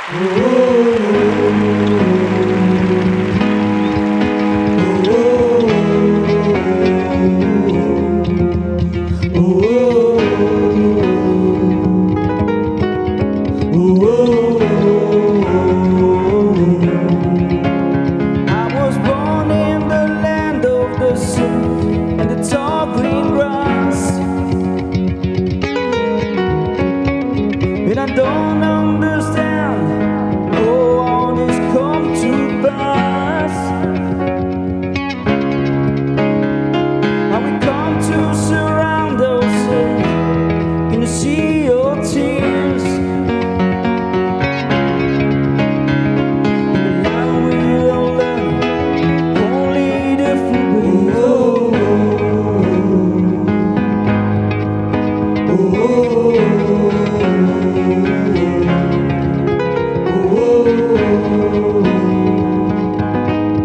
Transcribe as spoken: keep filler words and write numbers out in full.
I was born in the land of the sun and the tall green grass, and I don't understand